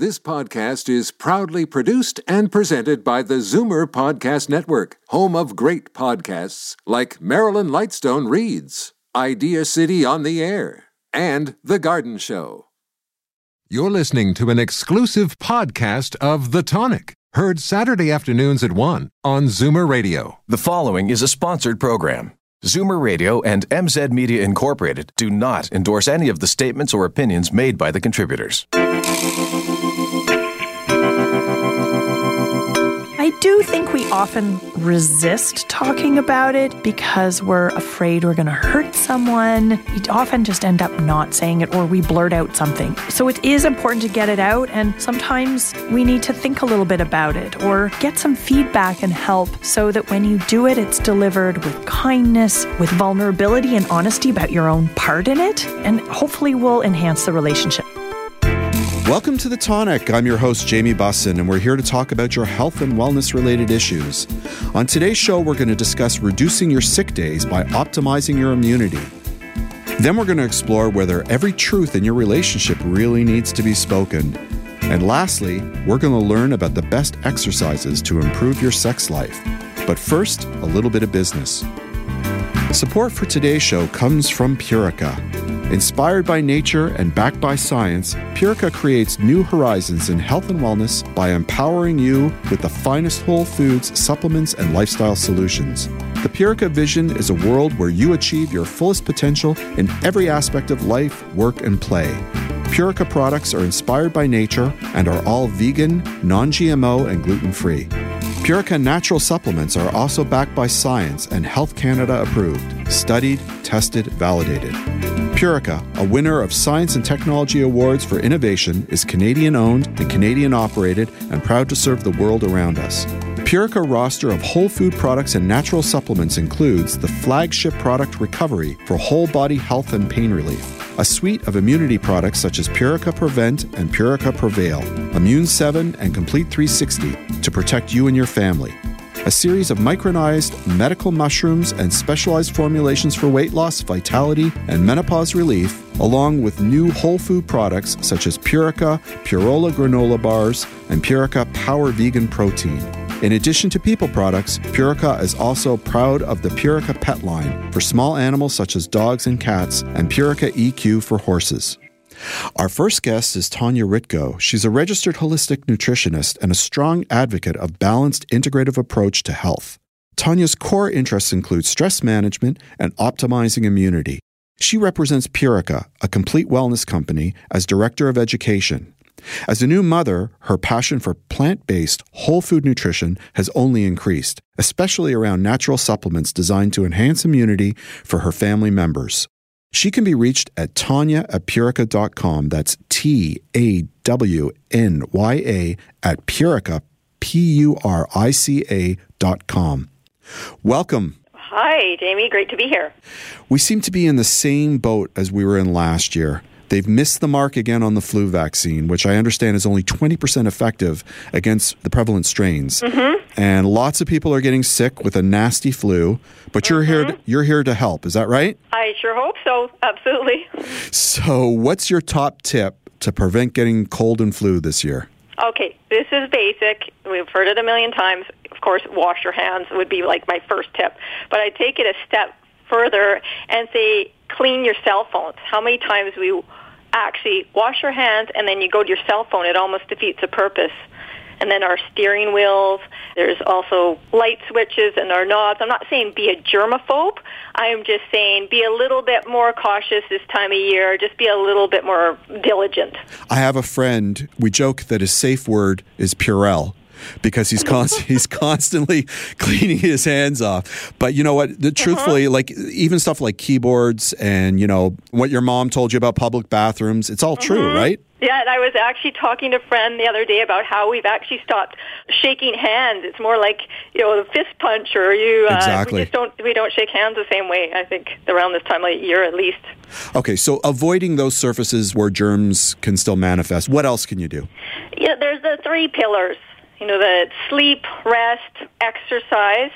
This podcast is proudly produced and presented by the Zoomer Podcast Network, home of great podcasts like Marilyn Lightstone Reads, Idea City on the Air, and The Garden Show. You're listening to an exclusive podcast of The Tonic, heard Saturday afternoons at 1 on Zoomer Radio. The following is a sponsored program. Zoomer Radio and MZ Media Incorporated do not endorse any of the statements or opinions made by the contributors. I do think we often resist talking about it because we're afraid we're going to hurt someone. We often just end up not saying it, or we blurt out something. So it is important to get it out, and sometimes we need to think a little bit about it or get some feedback and help so that when you do it, it's delivered with kindness, with vulnerability and honesty about your own part in it, and hopefully will enhance the relationship. Welcome to The Tonic. I'm your host, Jamie Bussin, and we're here to talk about your health and wellness-related issues. On today's show, we're going to discuss reducing your sick days by optimizing your immunity. Then we're going to explore whether every truth in your relationship really needs to be spoken. And lastly, we're going to learn about the best exercises to improve your sex life. But first, a little bit of business. Support for today's show comes from Purica. Inspired by nature and backed by science, Purica creates new horizons in health and wellness by empowering you with the finest whole foods, supplements, and lifestyle solutions. The Purica vision is a world where you achieve your fullest potential in every aspect of life, work, and play. Purica products are inspired by nature and are all vegan, non-GMO, and gluten-free. Purica natural supplements are also backed by science and Health Canada approved, studied, tested, validated. Purica, a winner of Science and Technology Awards for Innovation, is Canadian-owned and Canadian-operated and proud to serve the world around us. Purica roster of whole food products and natural supplements includes the flagship product Recovery for whole body health and pain relief, a suite of immunity products such as Purica Prevent and Purica Prevail, Immune 7 and Complete 360 to protect you and your family, a series of micronized medical mushrooms and specialized formulations for weight loss, vitality, and menopause relief, along with new whole food products such as Purica Purola Granola Bars and Purica Power Vegan Protein. In addition to people products, Purica is also proud of the Purica Pet line for small animals such as dogs and cats, and Purica EQ for horses. Our first guest is Tanya Ritko. She's a registered holistic nutritionist and a strong advocate of balanced, integrative approach to health. Tanya's core interests include stress management and optimizing immunity. She represents Purica, a complete wellness company, as Director of Education. As a new mother, her passion for plant-based, whole food nutrition has only increased, especially around natural supplements designed to enhance immunity for her family members. She can be reached at tanya@purica.com. That's TAWNYA at Purica, PURICA.com. Welcome. Hi, Jamie. Great to be here. We seem to be in the same boat as we were in last year. They've missed the mark again on the flu vaccine, which I understand is only 20% effective against the prevalent strains. Mm-hmm. And lots of people are getting sick with a nasty flu, but you're here to help. Is that right? I sure hope so. Absolutely. So what's your top tip to prevent getting cold and flu this year? Okay, this is basic. We've heard it a million times. Of course, wash your hands would be like my first tip. But I take it a step further and say clean your cell phones. How many times we actually wash your hands and then you go to your cell phone, it almost defeats the purpose. And then our steering wheels, there's also light switches and our knobs. I'm not saying be a germaphobe. I am just saying be a little bit more cautious this time of year. Just be a little bit more diligent. I have a friend, we joke that his safe word is Purell, because he's constantly cleaning his hands off. But you know what? Truthfully, like even stuff like keyboards and, you know, what your mom told you about public bathrooms, it's all true, right? Yeah, and I was actually talking to a friend the other day about how we've actually stopped shaking hands. It's more like, you know, the fist punch, or exactly. we don't shake hands the same way, I think, around this time of year at least. Okay, so avoiding those surfaces where germs can still manifest. What else can you do? Yeah, there's the 3 pillars. You know, the sleep, rest, exercise.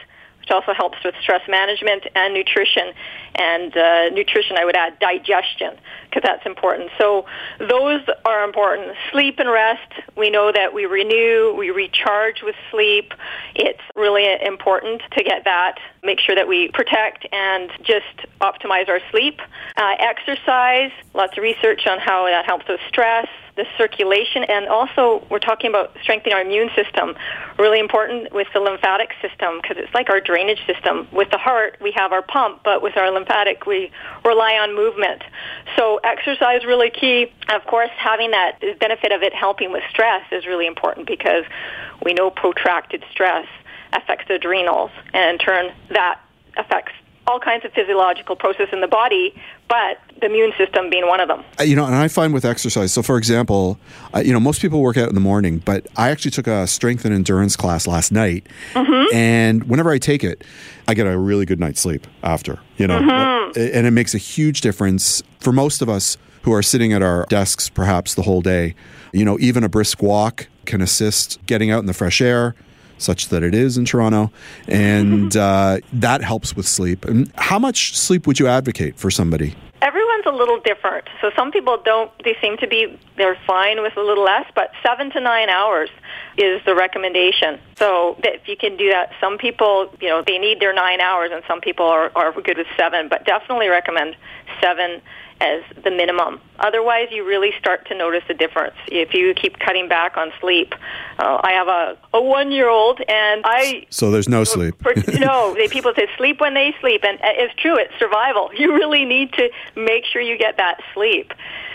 which also helps with stress management and nutrition. And nutrition, I would add digestion, because that's important. So those are important. Sleep and rest, we know that we renew, we recharge with sleep. It's really important to get that, make sure that we protect and just optimize our sleep. Exercise, lots of research on how that helps with stress, the circulation, and also we're talking about strengthening our immune system. Really important with the lymphatic system, because it's like our drainage system. With the heart, we have our pump, but with our lymphatic, we rely on movement. So exercise really key. Of course, having that benefit of it helping with stress is really important, because we know protracted stress affects the adrenals, and in turn, that affects all kinds of physiological processes in the body, but the immune system being one of them. And I find with exercise, so for example, most people work out in the morning, but I actually took a strength and endurance class last night, and whenever I take it, I get a really good night's sleep after, and it makes a huge difference for most of us who are sitting at our desks perhaps the whole day. Even a brisk walk can assist getting out in the fresh air, such that it is in Toronto, and that helps with sleep. And how much sleep would you advocate for somebody? Everyone's a little different. So some people they're fine with a little less, but 7 to 9 hours is the recommendation. So if you can do that, some people, they need their 9 hours, and some people are good with 7, but definitely recommend 7 as the minimum. Otherwise, you really start to notice a difference if you keep cutting back on sleep. I have a 1-year-old, and So there's no sleep. People say sleep when they sleep, and it's true, it's survival. You really need to make sure you get that sleep.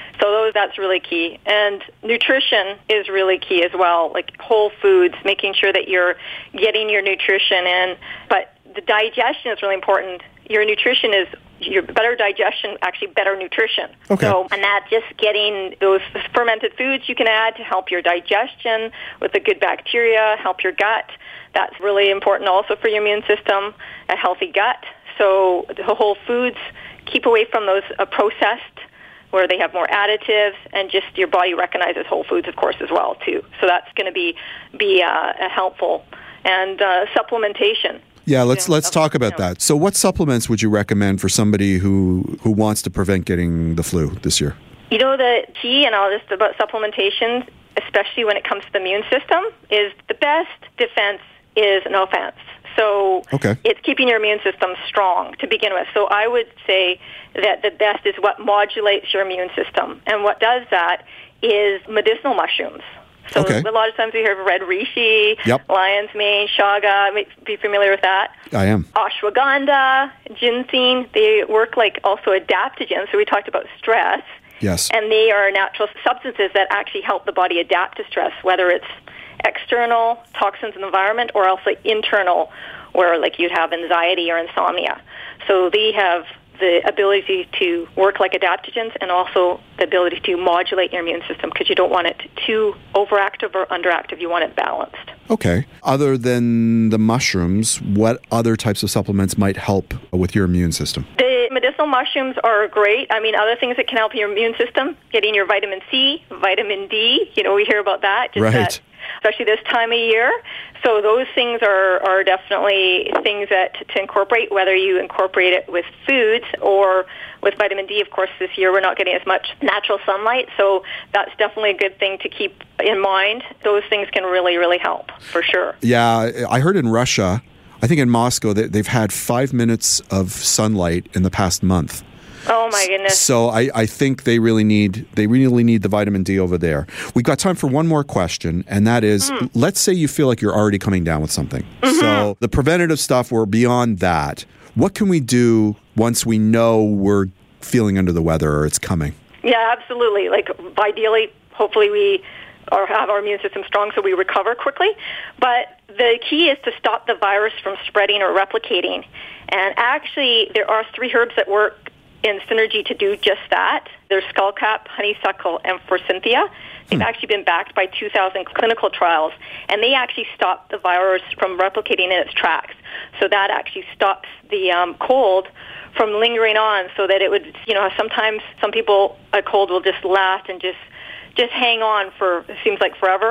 So that's really key. And nutrition is really key as well, like whole foods, making sure that you're getting your nutrition in. But the digestion is really important. Your nutrition is your better digestion, actually better nutrition. Okay. And that just getting those fermented foods you can add to help your digestion with the good bacteria, help your gut. That's really important also for your immune system, a healthy gut. So the whole foods, keep away from those processed, where they have more additives, and just your body recognizes whole foods, of course, as well, too. So that's going to be helpful. And supplementation. Yeah, let's talk about that. So what supplements would you recommend for somebody who wants to prevent getting the flu this year? The key and all this about supplementation, especially when it comes to the immune system, is the best defense is no offense. So It's keeping your immune system strong to begin with. So I would say that the best is what modulates your immune system. And what does that is medicinal mushrooms. So a lot of times we hear of red reishi, lion's mane, chaga. Be familiar with that? I am. Ashwagandha, ginseng, they work like also adaptogens. So we talked about stress. Yes. And they are natural substances that actually help the body adapt to stress, whether it's external toxins in the environment or also internal, where like you'd have anxiety or insomnia. So they have the ability to work like adaptogens and also the ability to modulate your immune system, because you don't want it too overactive or underactive. You want it balanced. Okay. Other than the mushrooms, what other types of supplements might help with your immune system? The medicinal mushrooms are great. Other things that can help your immune system, getting your vitamin C, vitamin D, we hear about that. Right. Especially this time of year. So those things are definitely things that to incorporate, whether you incorporate it with foods or with vitamin D. Of course, this year we're not getting as much natural sunlight, so that's definitely a good thing to keep in mind. Those things can really, really help, for sure. Yeah, I heard in Russia, I think in Moscow, they've had 5 minutes of sunlight in the past month. Oh my goodness. So I think they really need the vitamin D over there. We've got time for one more question, and that is, let's say you feel like you're already coming down with something. So the preventative stuff, we're beyond that. What can we do once we know we're feeling under the weather or it's coming? Yeah, absolutely. Like ideally, hopefully we have our immune system strong so we recover quickly. But the key is to stop the virus from spreading or replicating. And actually, there are 3 herbs that work in synergy to do just that. There's skullcap, honeysuckle, and forsythia. They've actually been backed by 2,000 clinical trials, and they actually stop the virus from replicating in its tracks. So that actually stops the cold from lingering on, so that it would, sometimes some people, a cold will just last and just hang on for, it seems like forever.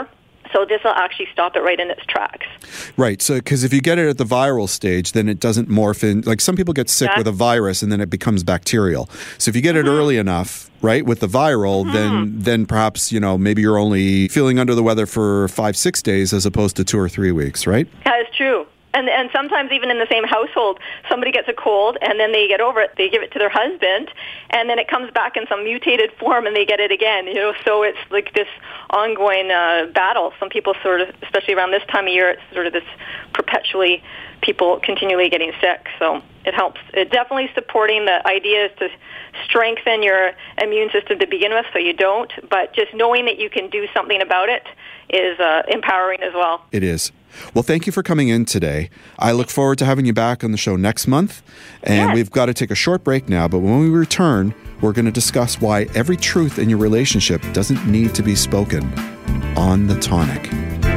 So this will actually stop it right in its tracks. Right. So, because if you get it at the viral stage, then it doesn't morph in. Like some people get sick with a virus and then it becomes bacterial. So if you get it early enough, right, with the viral, then perhaps, maybe you're only feeling under the weather for 5-6 days as opposed to 2 or 3 weeks, right? That is true. And sometimes even in the same household, somebody gets a cold and then they get over it. They give it to their husband, and then it comes back in some mutated form, and they get it again. So it's like this ongoing battle. Some people sort of, especially around this time of year, it's sort of this perpetually people continually getting sick. So it helps. It definitely supporting the idea is to strengthen your immune system to begin with, so you don't. But just knowing that you can do something about it is empowering as well. It is. Well, thank you for coming in today. I look forward to having you back on the show next month. And we've got to take a short break now, but when we return, we're going to discuss why every truth in your relationship doesn't need to be spoken on The Tonic.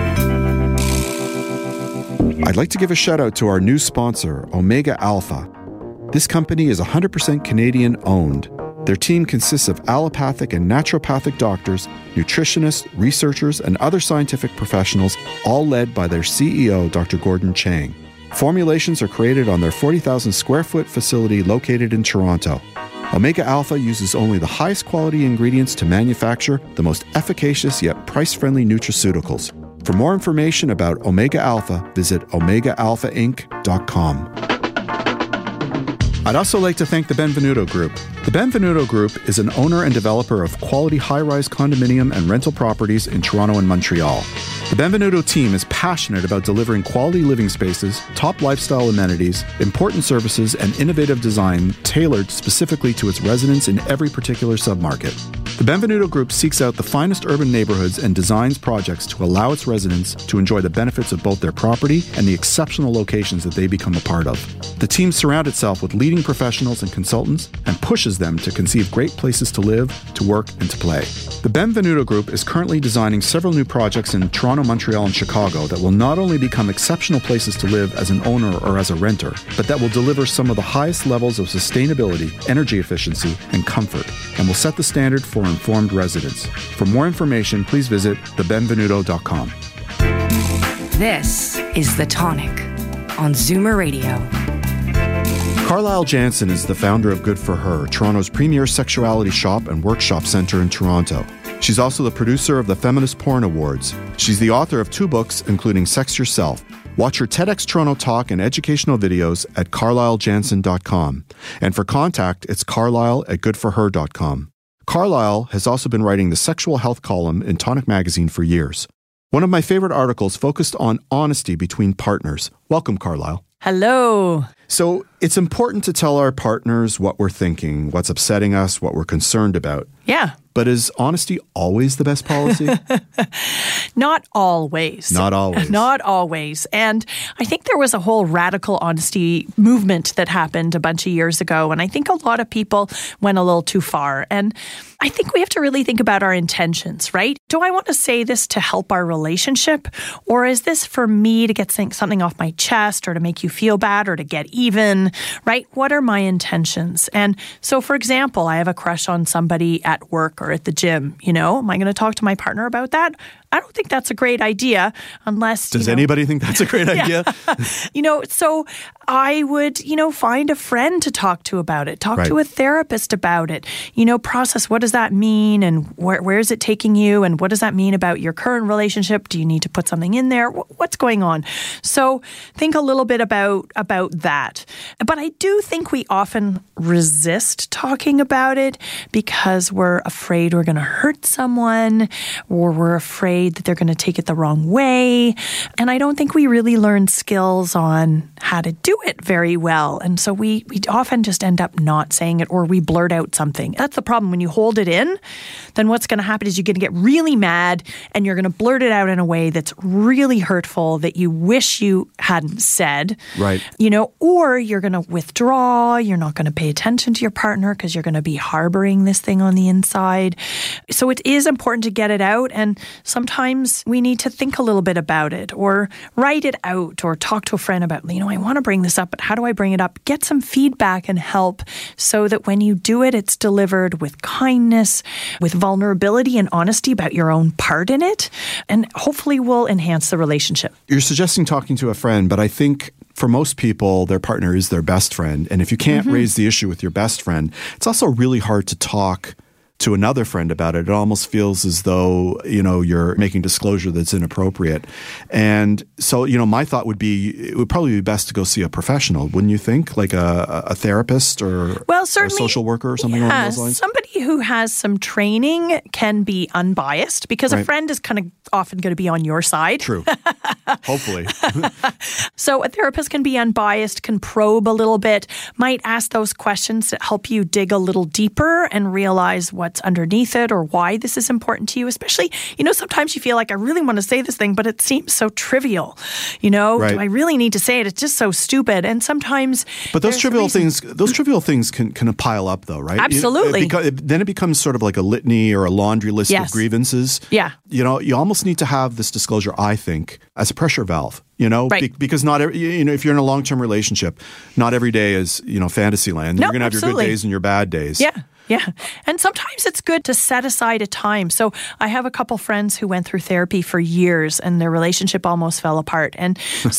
I'd like to give a shout out to our new sponsor, Omega Alpha. This company is 100% Canadian owned. Their team consists of allopathic and naturopathic doctors, nutritionists, researchers, and other scientific professionals, all led by their CEO, Dr. Gordon Chang. Formulations are created on their 40,000 square foot facility located in Toronto. Omega Alpha uses only the highest quality ingredients to manufacture the most efficacious yet price-friendly nutraceuticals. For more information about Omega Alpha, visit OmegaAlphaInc.com. I'd also like to thank the Benvenuto Group. The Benvenuto Group is an owner and developer of quality high-rise condominium and rental properties in Toronto and Montreal. The Benvenuto team is passionate about delivering quality living spaces, top lifestyle amenities, important services, and innovative design tailored specifically to its residents in every particular submarket. The Benvenuto Group seeks out the finest urban neighborhoods and designs projects to allow its residents to enjoy the benefits of both their property and the exceptional locations that they become a part of. The team surrounds itself with leading professionals and consultants and pushes them to conceive great places to live, to work, and to play. The Benvenuto Group is currently designing several new projects in Toronto, Montreal, and Chicago that will not only become exceptional places to live as an owner or as a renter, but that will deliver some of the highest levels of sustainability, energy efficiency, and comfort, and will set the standard for informed residents. For more information, please visit thebenvenuto.com. This is The Tonic on Zoomer Radio. Carlyle Jansen is the founder of Good For Her, Toronto's premier sexuality shop and workshop centre in Toronto. She's also the producer of the Feminist Porn Awards. She's the author of 2 books, including Sex Yourself. Watch her TEDx Toronto talk and educational videos at carlylejansen.com. And for contact, it's carlyle@goodforher.com. Carlyle has also been writing the sexual health column in Tonic Magazine for years. One of my favorite articles focused on honesty between partners. Welcome, Carlyle. Hello. So it's important to tell our partners what we're thinking, what's upsetting us, what we're concerned about. Yeah. But is honesty always the best policy? Not always. Not always. Not always. And I think there was a whole radical honesty movement that happened a bunch of years ago. And I think a lot of people went a little too far. And I think we have to really think about our intentions, right? Do I want to say this to help our relationship? Or is this for me to get something off my chest or to make you feel bad or to get even, right? What are my intentions? And so, for example, I have a crush on somebody at work or at the gym. Am I going to talk to my partner about that? I don't think that's a great idea unless... Does anybody think that's a great idea? So I would, find a friend to talk to about it. Talk to a therapist about it. Process what does that mean and where is it taking you and what does that mean about your current relationship? Do you need to put something in there? What's going on? So think a little bit about that. But I do think we often resist talking about it because we're afraid we're going to hurt someone or we're afraid that they're going to take it the wrong way. And I don't think we really learn skills on how to do it very well. And so we often just end up not saying it or we blurt out something. That's the problem. When you hold it in, then what's going to happen is you're going to get really mad and you're going to blurt it out in a way that's really hurtful that you wish you hadn't said. Right. Or you're going to withdraw. You're not going to pay attention to your partner because you're going to be harboring this thing on the inside. So it is important to get it out. And sometimes sometimes we need to think a little bit about it or write it out or talk to a friend about, I want to bring this up, but how do I bring it up? Get some feedback and help so that when you do it, it's delivered with kindness, with vulnerability and honesty about your own part in it, and hopefully will enhance the relationship. You're suggesting talking to a friend, but I think for most people, their partner is their best friend. And if you can't raise the issue with your best friend, it's also really hard to talk to another friend about it. It almost feels as though, you're making disclosure that's inappropriate. And so, my thought would be, it would probably be best to go see a professional, wouldn't you think? Like a therapist or a social worker or something along those lines? Somebody who has some training can be unbiased because a friend is kind of often going to be on your side. True. Hopefully. So a therapist can be unbiased, can probe a little bit, might ask those questions that help you dig a little deeper and realize what's underneath it or why this is important to you. Especially, sometimes you feel like I really want to say this thing, but it seems so trivial. Right. Do I really need to say it? It's just so stupid. And sometimes, but those trivial things can pile up, though, right? Absolutely. Then it becomes sort of like a litany or a laundry list of grievances. Yeah. You almost need to have this disclosure, I think, as a pressure valve. Right. Because not every, if you're in a long-term relationship, not every day is fantasy land. No, you're going to have your good days and your bad days. Yeah. And sometimes it's good to set aside a time. So I have a couple friends who went through therapy for years and their relationship almost fell apart. And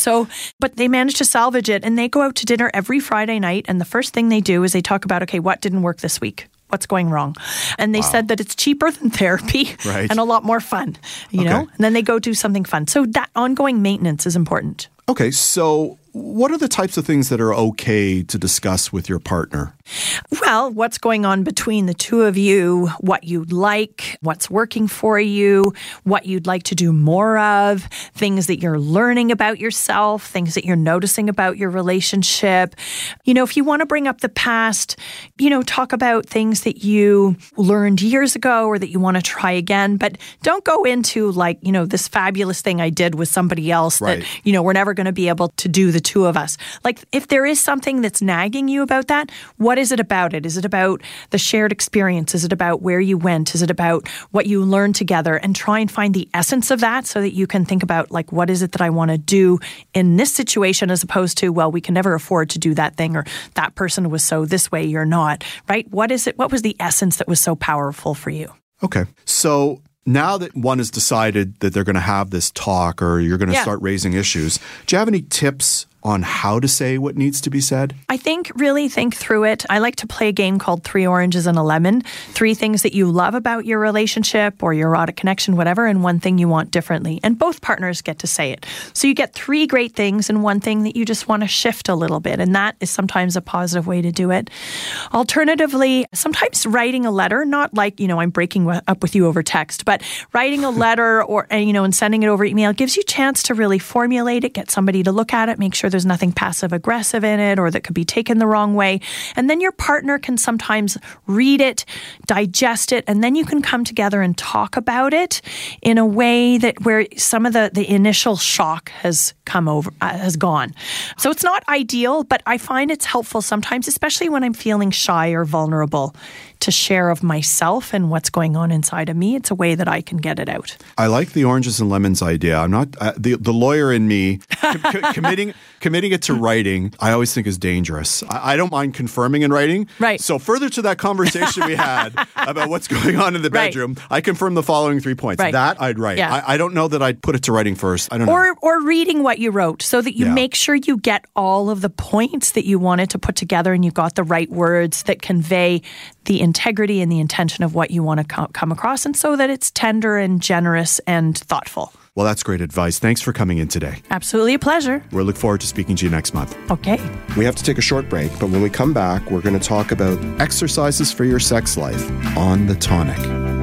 but they managed to salvage it, and they go out to dinner every Friday night. And the first thing they do is they talk about, okay, what didn't work this week? What's going wrong? And they said that it's cheaper than therapy and a lot more fun, know? And then they go do something fun. So that ongoing maintenance is important. Okay, so what are the types of things that are okay to discuss with your partner? Well, what's going on between the two of you, what you'd like, what's working for you, what you'd like to do more of, things that you're learning about yourself, things that you're noticing about your relationship. If you want to bring up the past, talk about things that you learned years ago or that you want to try again, but don't go into this fabulous thing I did with somebody else that, we're never going to be able to do the two of us. Like, if there is something that's nagging you about that, what is it about it? Is it about the shared experience? Is it about where you went? Is it about what you learned together? And try and find the essence of that so that you can think about, what is it that I want to do in this situation, as opposed to, well, we can never afford to do that thing, or that person was so this way, you're not, right? What is it? What was the essence that was so powerful for you? Okay. So now that one has decided that they're going to have this talk, or you're going to start raising issues, do you have any tips on how to say what needs to be said? I think really think through it. I like to play a game called 3 Oranges and a Lemon. 3 things that you love about your relationship or your erotic connection, whatever, and 1 thing you want differently. And both partners get to say it. So you get 3 great things and 1 thing that you just want to shift a little bit. And that is sometimes a positive way to do it. Alternatively, sometimes writing a letter, not like, I'm breaking up with you over text, but writing a letter or, and sending it over email gives you a chance to really formulate it, get somebody to look at it, make sure there's nothing passive aggressive in it or that could be taken the wrong way. And then your partner can sometimes read it, digest it, and then you can come together and talk about it in a way that where some of the initial shock has gone. So it's not ideal, but I find it's helpful sometimes, especially when I'm feeling shy or vulnerable, to share of myself and what's going on inside of me. It's a way that I can get it out. I like the oranges and lemons idea. I'm not the lawyer in me committing it to writing. I always think is dangerous. I don't mind confirming in writing. Right. So further to that conversation we had about what's going on in the bedroom, I confirm the following 3 points. Right. That I'd write. Yeah. I don't know that I'd put it to writing first. I don't know. Or reading what you wrote so that you make sure you get all of the points that you wanted to put together and you've got the right words that convey the integrity and the intention of what you want to come across, and so that it's tender and generous and thoughtful. Well, that's great advice. Thanks for coming in today. Absolutely a pleasure. We'll look forward to speaking to you next month. Okay. We have to take a short break, but when we come back, we're going to talk about exercises for your sex life on The Tonic.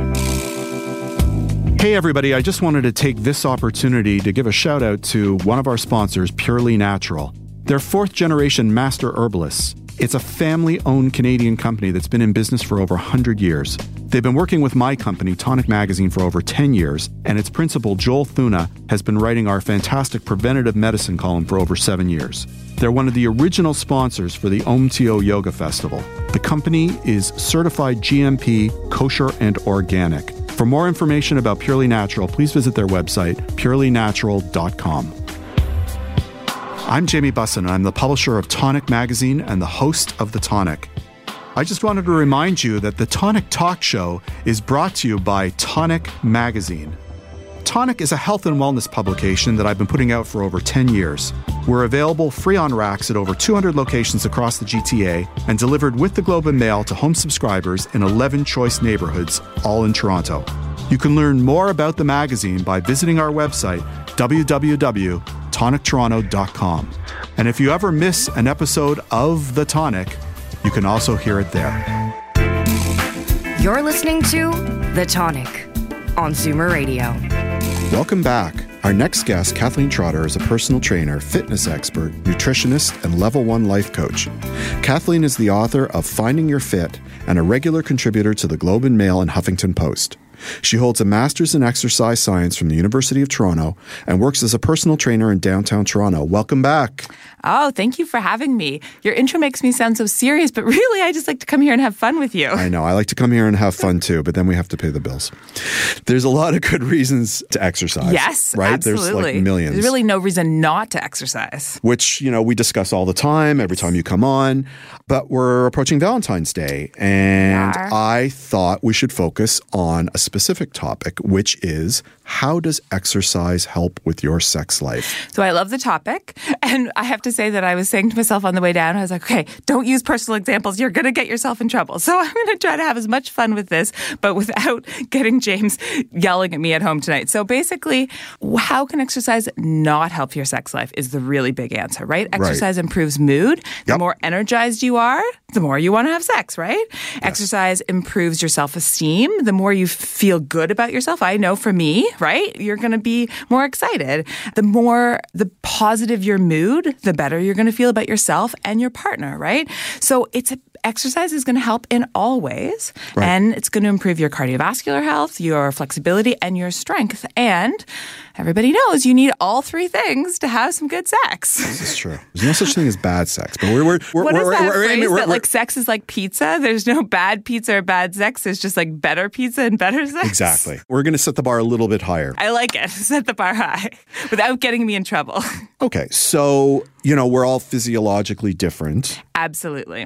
Hey everybody, I just wanted to take this opportunity to give a shout out to one of our sponsors, Purely Natural. They're 4th generation master herbalists. It's a family-owned Canadian company that's been in business for over 100 years. They've been working with my company, Tonic Magazine, for over 10 years, and its principal, Joel Thuna, has been writing our fantastic preventative medicine column for over 7 years. They're one of the original sponsors for the OMTO Yoga Festival. The company is certified GMP, kosher, and organic. For more information about Purely Natural, please visit their website, purelynatural.com. I'm Jamie Bussin, and I'm the publisher of Tonic Magazine and the host of The Tonic. I just wanted to remind you that the Tonic Talk Show is brought to you by Tonic Magazine. Tonic is a health and wellness publication that I've been putting out for over 10 years. We're available free on racks at over 200 locations across the GTA and delivered with the Globe and Mail to home subscribers in 11 choice neighborhoods, all in Toronto. You can learn more about the magazine by visiting our website, www.tonictoronto.com. And if you ever miss an episode of The Tonic, you can also hear it there. You're listening to The Tonic on Zoomer Radio. Welcome back. Our next guest, Kathleen Trotter, is a personal trainer, fitness expert, nutritionist, and level 1 life coach. Kathleen is the author of Finding Your Fit and a regular contributor to the Globe and Mail and Huffington Post. She holds a master's in exercise science from the University of Toronto and works as a personal trainer in downtown Toronto. Welcome back. Oh, thank you for having me. Your intro makes me sound so serious, but really, I just like to come here and have fun with you. I know. I like to come here and have fun too, but then we have to pay the bills. There's a lot of good reasons to exercise. Yes, right? absolutely. There's like millions. There's really no reason not to exercise. Which, we discuss all the time, every time you come on. But we're approaching Valentine's Day, and I thought we should focus on a specific topic, which is, how does exercise help with your sex life? So I love the topic, and I have to say that I was saying to myself on the way down, I was like, okay, don't use personal examples. You're going to get yourself in trouble. So I'm going to try to have as much fun with this, but without getting James yelling at me at home tonight. So basically, how can exercise not help your sex life is the really big answer, right? Exercise improves mood. The more energized you are, the more you want to have sex, right? Yes. Exercise improves your self-esteem. The more you feel good about yourself, I know for me, right? You're going to be more excited. The more the positive your mood, the better you're going to feel about yourself and your partner, right? So exercise is going to help in all ways, and it's going to improve your cardiovascular health, your flexibility, and your strength. And everybody knows you need all three things to have some good sex. This is true. There's no such thing as bad sex, but we're like sex is like pizza. There's no bad pizza or bad sex. There's just like better pizza and better sex. Exactly. We're going to set the bar a little bit higher. I like it. Set the bar high without getting me in trouble. Okay. So, we're all physiologically different. Absolutely.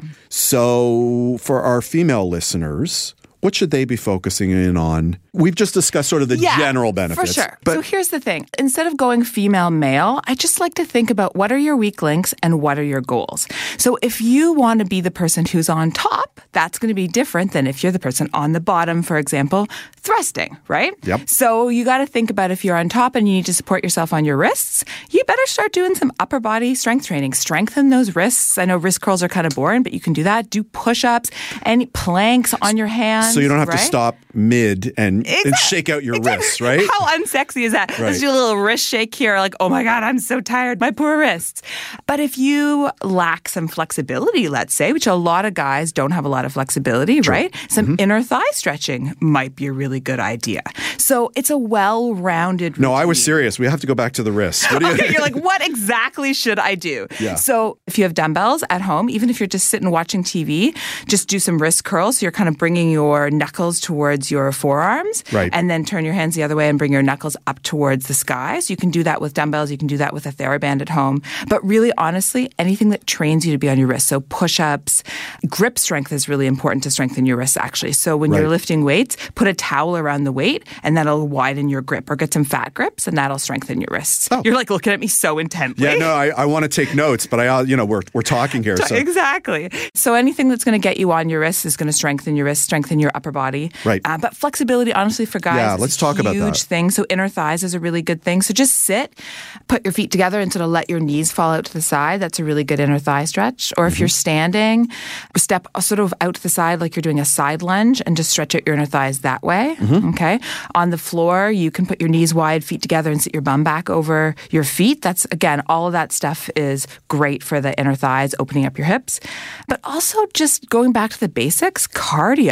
So for our female listeners, what should they be focusing in on? We've just discussed sort of the general benefits. For sure. So here's the thing. Instead of going female-male, I just like to think about what are your weak links and what are your goals. So if you want to be the person who's on top, that's going to be different than if you're the person on the bottom, for example, thrusting, right? Yep. So you got to think about if you're on top and you need to support yourself on your wrists, you better start doing some upper body strength training. Strengthen those wrists. I know wrist curls are kind of boring, but you can do that. Do push-ups and planks on your hands. So you don't have to stop mid and shake out your wrists, right? How unsexy is that? Let's do a little wrist shake here, like, oh my God, I'm so tired, my poor wrists. But if you lack some flexibility, let's say, which a lot of guys don't have a lot of flexibility, right? Some inner thigh stretching might be a really good idea. So it's a well-rounded routine. No, I was serious. We have to go back to the wrists. Okay, you're like, what exactly should I do? Yeah. So if you have dumbbells at home, even if you're just sitting watching TV, just do some wrist curls. So you're kind of bringing your knuckles towards your forearms. Right. And then turn your hands the other way and bring your knuckles up towards the sky. So you can do that with dumbbells. You can do that with a TheraBand at home. But really, honestly, anything that trains you to be on your wrists. So push-ups, grip strength is really important to strengthen your wrists, actually. So when you're lifting weights, put a towel around the weight and that'll widen your grip, or get some fat grips and that'll strengthen your wrists. Oh. You're like looking at me so intently. Yeah, no, I want to take notes, but we're talking here. So. Exactly. So anything that's going to get you on your wrists is going to strengthen your wrists, strengthen your upper body. Right. But flexibility, honestly, for guys, let's talk about that. Huge thing. So inner thighs is a really good thing. So just sit, put your feet together, and sort of let your knees fall out to the side. That's a really good inner thigh stretch. Or if you're standing, step sort of out to the side like you're doing a side lunge, and just stretch out your inner thighs that way. Okay. On the floor, you can put your knees wide, feet together, and sit your bum back over your feet. That's, again, all of that stuff is great for the inner thighs, opening up your hips. But also just going back to the basics, cardio. I mean,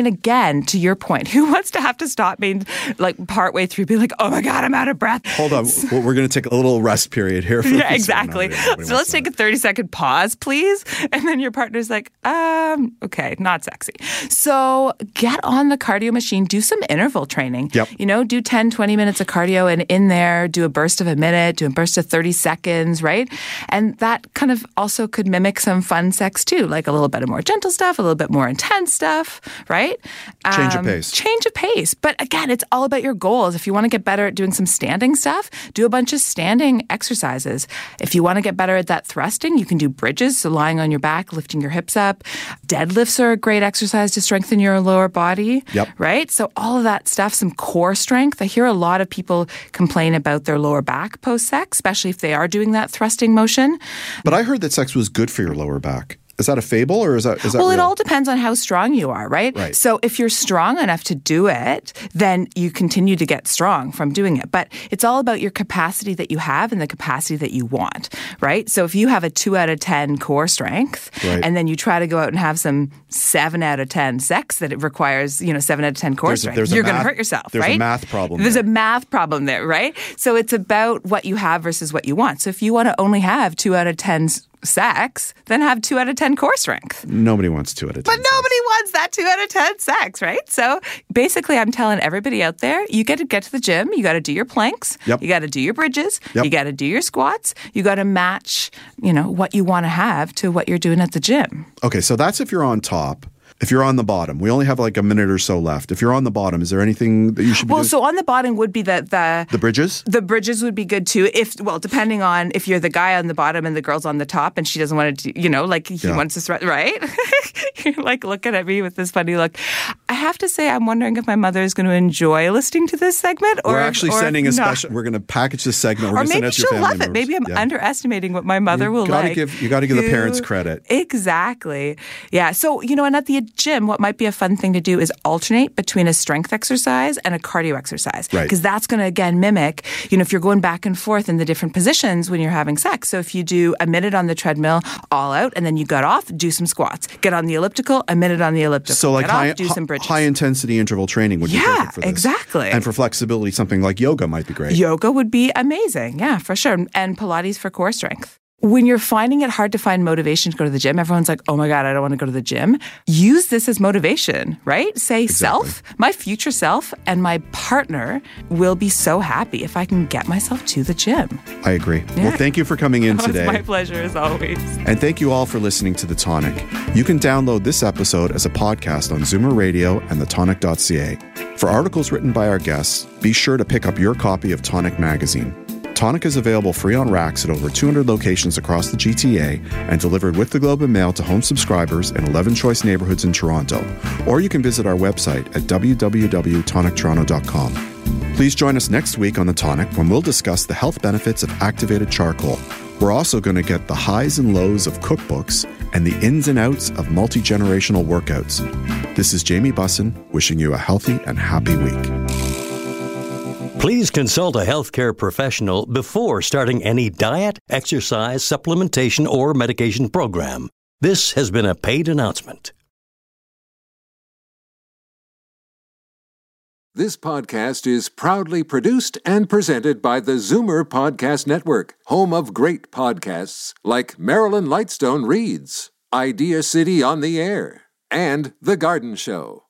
mean, again, to your point, who wants to have to stop me like partway through, be like, oh my God, I'm out of breath. Hold on. We're going to take a little rest period here. Yeah, exactly. So let's take a 30-second pause, please. And then your partner's like, okay, not sexy. So get on the cardio machine, do some interval training. Yep. You know, do 10, 20 minutes of cardio and in there, do a burst of a minute, do a burst of 30 seconds, right? And that kind of also could mimic some fun sex too, like a little bit of more gentle stuff, a little bit more intense stuff, right? Change of pace. Change of pace. But again, it's all about your goals. If you want to get better at doing some standing stuff, do a bunch of standing exercises. If you want to get better at that thrusting, you can do bridges, so lying on your back, lifting your hips up. Deadlifts are a great exercise to strengthen your lower body, right? So all of that stuff, some core strength. I hear a lot of people complain about their lower back post-sex, especially if they are doing that thrusting motion. But I heard that sex was good for your lower back. Is that a fable or is that well, real? It all depends on how strong you are, right? So if you're strong enough to do it, then you continue to get strong from doing it. But it's all about your capacity that you have and the capacity that you want, right? So if you have a 2 out of 10 core strength and then you try to go out and have some 7 out of 10 sex that it requires, 7 out of 10 core strength, you're going to hurt yourself, right? There's a math problem There's a math problem there, right? So it's about what you have versus what you want. So if you want to only have 2 out of 10 sex, then have 2 out of 10 core strength. Nobody wants 2 out of 10. But nobody wants that 2 out of 10 sex, right? So basically, I'm telling everybody out there, you got to get to the gym. You got to do your planks. Yep. You got to do your bridges. Yep. You got to do your squats. You got to match, what you want to have to what you're doing at the gym. Okay, so that's if you're on top. If you're on the bottom, we only have like a minute or so left. If you're on the bottom, is there anything that you should be doing? Well, so on the bottom would be the bridges? The bridges would be good too. Depending on if you're the guy on the bottom and the girl's on the top and she doesn't want to, he wants to threat, right? You're like looking at me with this funny look. I have to say, I'm wondering if my mother is going to enjoy listening to this segment. We're actually sending a special, we're going to package this segment. We're or maybe she'll love it. Maybe I'm underestimating what my mother will like. You got to give the parents credit. Exactly. Yeah. So, and at the gym, what might be a fun thing to do is alternate between a strength exercise and a cardio exercise. Right. Because that's going to, again, mimic, if you're going back and forth in the different positions when you're having sex. So if you do a minute on the treadmill, all out, and then you got off, do some squats. Get on the elliptical, a minute on the elliptical. So like do some bridges. High intensity interval training would be perfect for this. Exactly. And for flexibility, something like yoga might be great. Yoga would be amazing. Yeah, for sure. And Pilates for core strength. When you're finding it hard to find motivation to go to the gym, everyone's like, oh my God, I don't want to go to the gym. Use this as motivation, right? Say self, my future self and my partner will be so happy if I can get myself to the gym. I agree. Yeah. Well, thank you for coming in today. It's my pleasure as always. And thank you all for listening to The Tonic. You can download this episode as a podcast on Zoomer Radio and thetonic.ca. For articles written by our guests, be sure to pick up your copy of Tonic Magazine. Tonic is available free on racks at over 200 locations across the GTA and delivered with the Globe and Mail to home subscribers in 11 choice neighborhoods in Toronto. Or you can visit our website at www.tonictoronto.com. Please join us next week on The Tonic when we'll discuss the health benefits of activated charcoal. We're also going to get the highs and lows of cookbooks and the ins and outs of multi-generational workouts. This is Jamie Bussin wishing you a healthy and happy week. Please consult a healthcare professional before starting any diet, exercise, supplementation, or medication program. This has been a paid announcement. This podcast is proudly produced and presented by the Zoomer Podcast Network, home of great podcasts like Marilyn Lightstone Reads, Idea City on the Air, and The Garden Show.